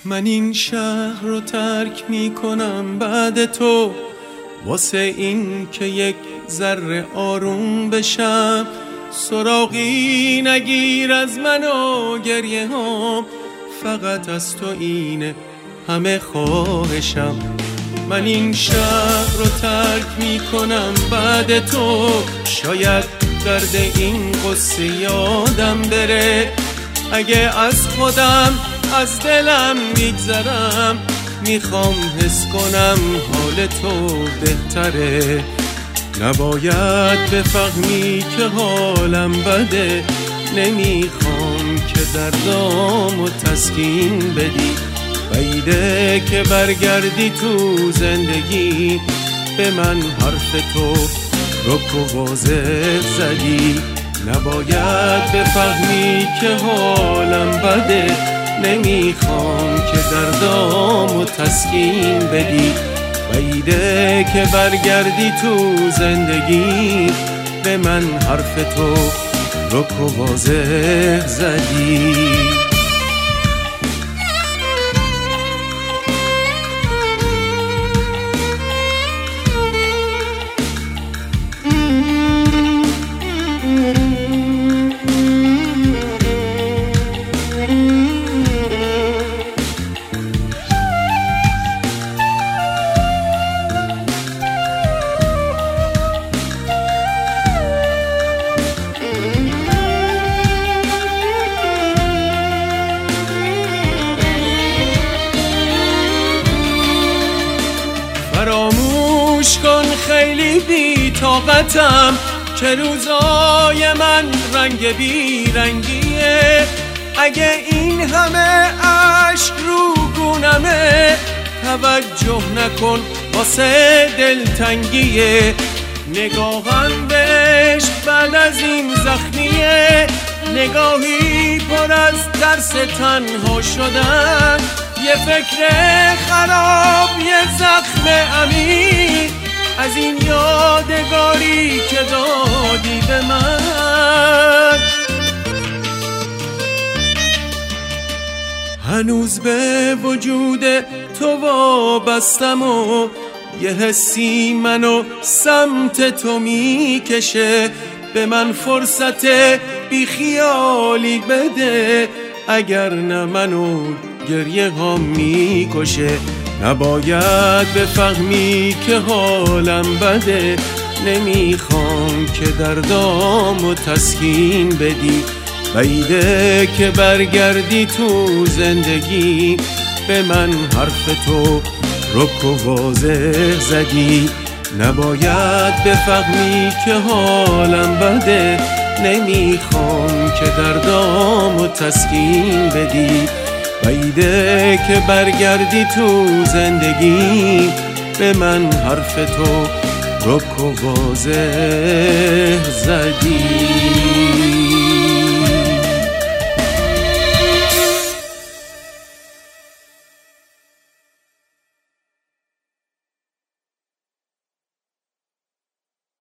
من این شهر رو ترک میکنم بعد تو، واسه این که یک ذره آروم بشم. سراغی نگیر از من و گریه هم، فقط از تو اینه همه خواهشم. من این شهر رو ترک میکنم بعد تو، شاید درد این قصه یادم بره. اگه از خودم از دلم میگذرم، میخوام حس کنم حال تو بهتره. نباید بفهمی که حالم بده، نمیخوام که دردامو تسکین بدی. بعیده که برگردی تو زندگی، به من حرف تو رک و واضح زدی. نباید بفهمی که حالم بده، نمیخوام که دردامو تسکین بدی. بعیده که برگردی تو زندگی، به من حرف تو رک و واضح زدی. فراموش کن خیلی بی طاقتم، که روزای من رنگ بی رنگیه. اگه این همه عشق رو گونمه، توجه نکن واسه دلتنگیه. نگاهم بهش بعد از این زخمیه، نگاهی پر از درس تنها شدن. یه فکر خراب، یه زخم عمیق از این یادگاری که دادی به من. هنوز به وجود تو وابستم و یه حسی منو سمت تو میکشه. به من فرصت بیخیالی بده، اگر نه منو گریه ها میکشه. نباید بفهمی که حالم بده، نمیخوام که دردامو تسکین بدی. بعیده که برگردی تو زندگی، به من حرف تو رک و واضح زدی. نباید بفهمی که حالم بده، نمیخوام که دردامو تسکین بدی. بعیده که برگردی تو زندگی، به من حرف تو رک و واضح زدی.